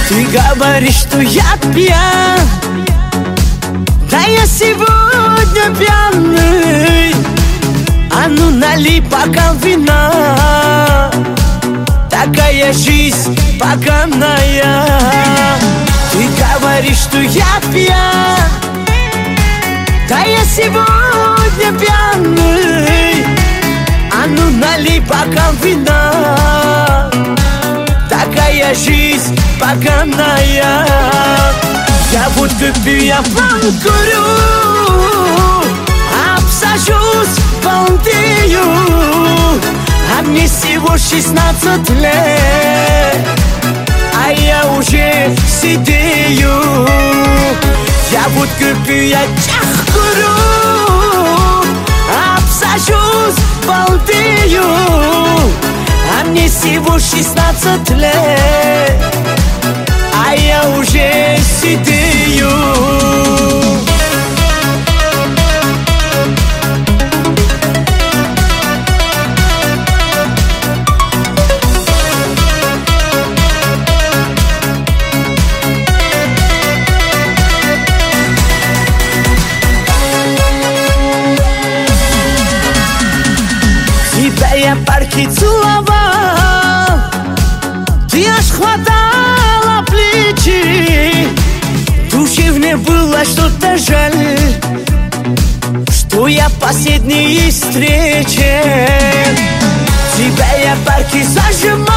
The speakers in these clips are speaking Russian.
Ты говоришь, что я пьян, да я сегодня пьяный. А ну налей бокал вина, такая жизнь поганая. Ты говоришь, что я пьян, да я сегодня пьяный. А ну налей бокал вина, такая жизнь поганая. Я водку пью, я курю, обсажусь, балдею, а мне всего 16 лет, а я уже сидею. Я водку пью, я курю, обсажусь, балдею, а мне всего 16 лет, а я уже сидею. Тебя я в парке целовал, ты аж хватала плечи. В душе мне было что-то жаль, что я в последней встрече. Тебя я в парке зажимал,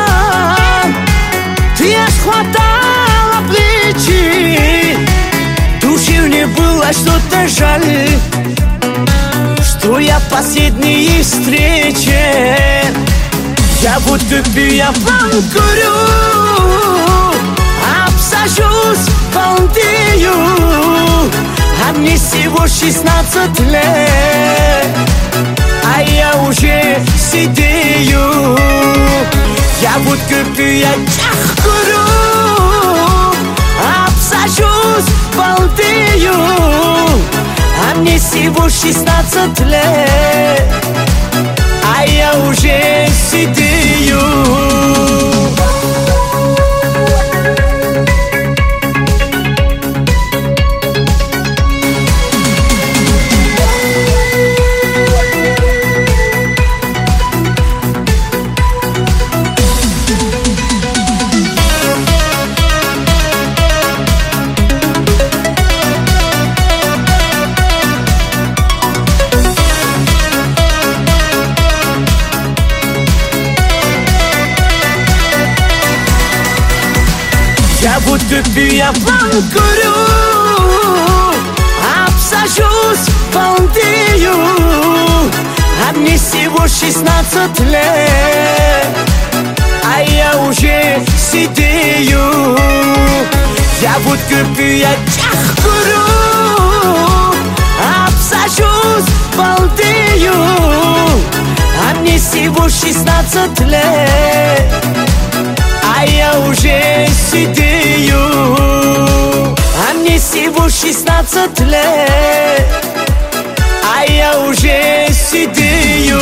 ты аж хватала плечи. В душе мне было что-то жаль, что я в последней встрече. Я водку пью, я курю, обсажусь, балдею, а мне всего 16 лет, а я уже сидею. Я водку пью, я курю, обсажусь, балдею, а мне всего 16 лет, а я уже сидею. Я водку пью, я курю, обсажусь, балдею, а мне всего 16 лет, а я уже сидею. Я водку пью, я курю, обсажусь, балдею, а мне всего 16 лет, а я уже сидею. А мне всего 16 лет, а я уже сидею.